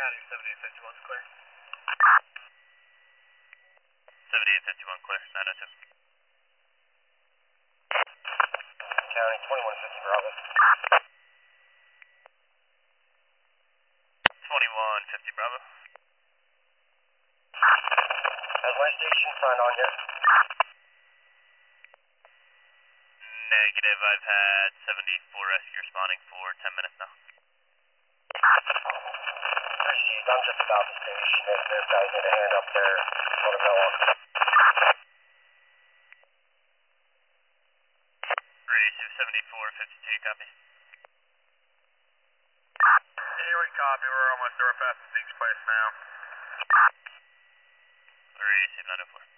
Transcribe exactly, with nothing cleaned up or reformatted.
County, seventy-eight fifty-one clear. seventy-eight fifty-one clear, nine oh two. County, twenty-one fifty Bravo. twenty-one fifty Bravo. Has my station front on yet? Negative, I've had seventy-four rescue responding for ten minutes now. Received, I'm just about the station. If there's guys need a hand up there, let them know. Receive seventy-four fifty-two, copy. Here we copy, we're almost there, we're past the Zeke's place now. Receive nine oh four.